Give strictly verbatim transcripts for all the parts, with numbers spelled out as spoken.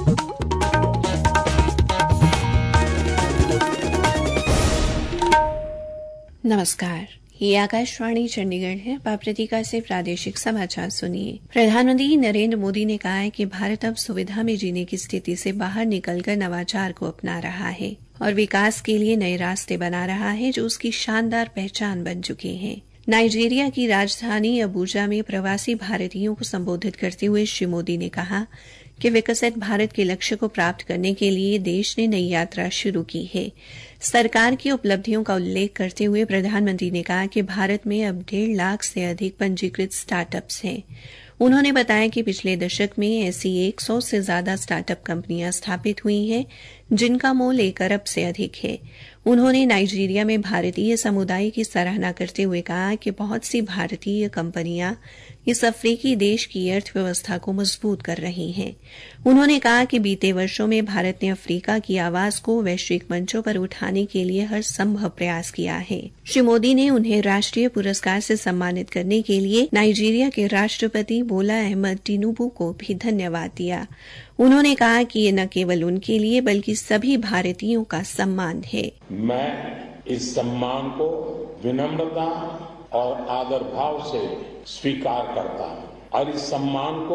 नमस्कार, ये आकाशवाणी चंडीगढ़ है। पाप्रतिका से प्रादेशिक समाचार सुनिए। प्रधानमंत्री नरेंद्र मोदी ने कहा है कि भारत अब सुविधा में जीने की स्थिति से बाहर निकलकर नवाचार को अपना रहा है और विकास के लिए नए रास्ते बना रहा है, जो उसकी शानदार पहचान बन चुके हैं। नाइजीरिया की राजधानी अबुजा में प्रवासी भारतीयों को संबोधित करते हुए श्री मोदी ने कहा कि विकसित भारत के लक्ष्य को प्राप्त करने के लिए देश ने नई यात्रा शुरू की है। सरकार की उपलब्धियों का उल्लेख करते हुए प्रधानमंत्री ने कहा कि भारत में अब डेढ़ लाख से अधिक पंजीकृत स्टार्टअप्स हैं। उन्होंने बताया कि पिछले दशक में ऐसी एक सौ से ज्यादा स्टार्टअप कंपनियां स्थापित हुई हैं, जिनका मूल्य एक अरब से अधिक है। उन्होंने नाइजीरिया में भारतीय समुदाय की सराहना करते हुए कहा कि बहुत सी भारतीय कंपनियां इस अफ्रीकी देश की अर्थव्यवस्था को मजबूत कर रही हैं। उन्होंने कहा कि बीते वर्षों में भारत ने अफ्रीका की आवाज को वैश्विक मंचों पर उठाने के लिए हर संभव प्रयास किया है। श्री मोदी ने उन्हें राष्ट्रीय पुरस्कार से सम्मानित करने के लिए नाइजीरिया के राष्ट्रपति बोला अहमद टिनुबू को भी धन्यवाद दिया। उन्होंने कहा कि ये न केवल उनके लिए बल्कि सभी भारतीयों का सम्मान है। मैं इस सम्मान को विनम्रता और आदर भाव से स्वीकार करता हूं और इस सम्मान को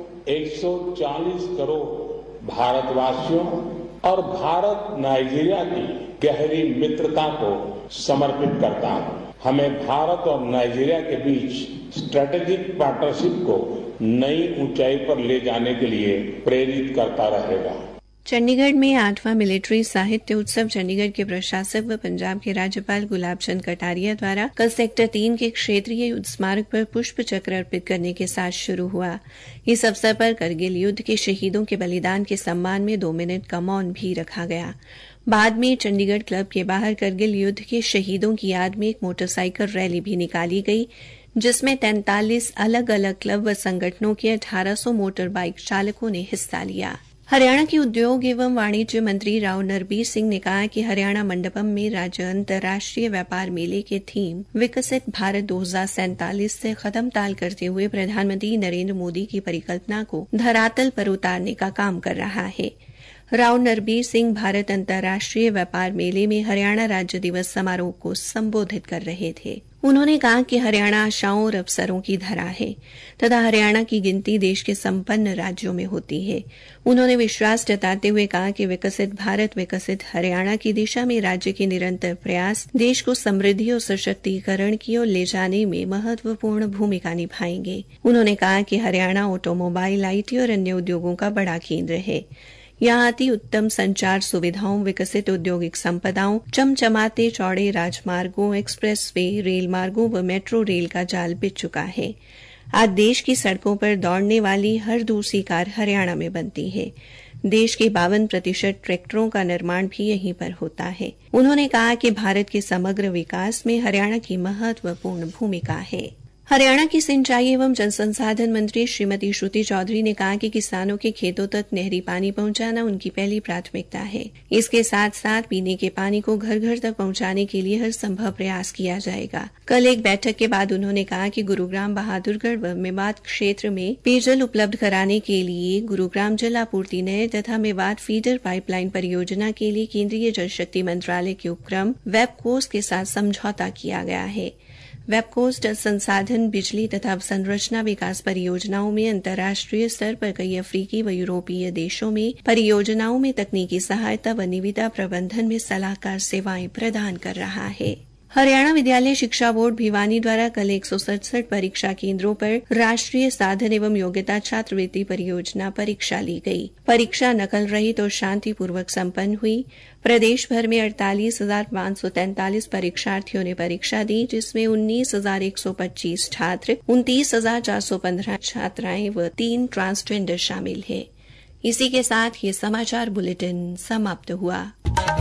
एक सौ चालीस करोड़ भारतवासियों और भारत नाइजीरिया की गहरी मित्रता को समर्पित करता हूं। हमें भारत और नाइजीरिया के बीच स्ट्रेटेजिक पार्टनरशिप को नई ऊंचाई पर ले जाने के लिए प्रेरित करता रहेगा। चंडीगढ़ में आठवां मिलिट्री साहित्य उत्सव चंडीगढ़ के प्रशासक व पंजाब के राज्यपाल गुलाब चंद कटारिया द्वारा कल सेक्टर तीन के क्षेत्रीय युद्ध स्मारक पर पुष्प चक्र अर्पित करने के साथ शुरू हुआ। इस अवसर पर करगिल युद्ध के शहीदों के बलिदान के सम्मान में दो मिनट का मौन भी रखा गया। बाद में चंडीगढ़ क्लब के बाहर करगिल युद्ध के शहीदों की याद में एक मोटरसाइकिल रैली भी निकाली गई, जिसमें तैंतालीस अलग अलग क्लब व संगठनों के अठारह सौ मोटर बाइक चालकों ने हिस्सा लिया। हरियाणा के उद्योग एवं वाणिज्य मंत्री राव नरबीर सिंह ने कहा कि हरियाणा मंडपम में राज्य अंतर्राष्ट्रीय व्यापार मेले के थीम विकसित भारत दो हज़ार सैंतालीस से कदम ताल करते हुए प्रधानमंत्री नरेंद्र मोदी की परिकल्पना को धरातल पर उतारने का काम कर रहा है। राव नरबीर सिंह भारत अंतर्राष्ट्रीय व्यापार मेले में हरियाणा राज्य दिवस समारोह को संबोधित कर रहे थे। उन्होंने कहा कि हरियाणा आशाओं और अवसरों की धरा है तथा हरियाणा की गिनती देश के संपन्न राज्यों में होती है। उन्होंने विश्वास जताते हुए कहा कि विकसित भारत विकसित हरियाणा की दिशा में राज्य के निरंतर प्रयास देश को समृद्धि और सशक्तिकरण की ओर ले जाने में महत्वपूर्ण भूमिका निभाएंगे। उन्होंने कहा कि हरियाणा ऑटोमोबाइल, आईटी और अन्य उद्योगों का बड़ा केंद्र है। यहाँ अति उत्तम संचार सुविधाओं, विकसित औद्योगिक संपदाओं, चमचमाते चौड़े राजमार्गों, एक्सप्रेस वे, रेल मार्गों व मेट्रो रेल का जाल बिछ चुका है। आज देश की सड़कों पर दौड़ने वाली हर दूसरी कार हरियाणा में बनती है। देश के बावन प्रतिशत ट्रैक्टरों का निर्माण भी यहीं पर होता है। उन्होंने कहा कि भारत के समग्र विकास में हरियाणा की महत्वपूर्ण भूमिका है। हरियाणा की सिंचाई एवं जल संसाधन मंत्री श्रीमती श्रुति चौधरी ने कहा कि किसानों के खेतों तक नहरी पानी पहुंचाना उनकी पहली प्राथमिकता है। इसके साथ साथ पीने के पानी को घर घर तक पहुंचाने के लिए हर संभव प्रयास किया जाएगा। कल एक बैठक के बाद उन्होंने कहा कि गुरुग्राम, बहादुरगढ़ व मेवात क्षेत्र में पेयजल उपलब्ध कराने के लिए गुरुग्राम जल आपूर्ति नहर तथा मेवात फीडर पाइपलाइन परियोजना के लिए केंद्रीय जल शक्ति मंत्रालय के उपक्रम वेबकोस के साथ समझौता किया गया है। वेबकोस जल संसाधन, बिजली तथा अवसंरचना विकास परियोजनाओं में अंतर्राष्ट्रीय स्तर पर कई अफ्रीकी व यूरोपीय देशों में परियोजनाओं में तकनीकी सहायता व निविदा प्रबंधन में सलाहकार सेवाएं प्रदान कर रहा है। हरियाणा विद्यालय शिक्षा बोर्ड भिवानी द्वारा कल एक सौ सड़सठ परीक्षा केंद्रों पर राष्ट्रीय साधन एवं योग्यता छात्रवृत्ति परियोजना परीक्षा ली गई। परीक्षा नकल रहित और शांतिपूर्वक संपन्न हुई। प्रदेश भर में अड़तालीस हजार पांच सौ तैंतालीस परीक्षार्थियों ने परीक्षा दी, जिसमें उन्नीस हजार एक सौ पच्चीस छात्र, उनतीस हजार चार सौ पंद्रह छात्राएं व तीन ट्रांसजेंडर शामिल हैं। इसी के साथ ये समाचार बुलेटिन समाप्त हुआ।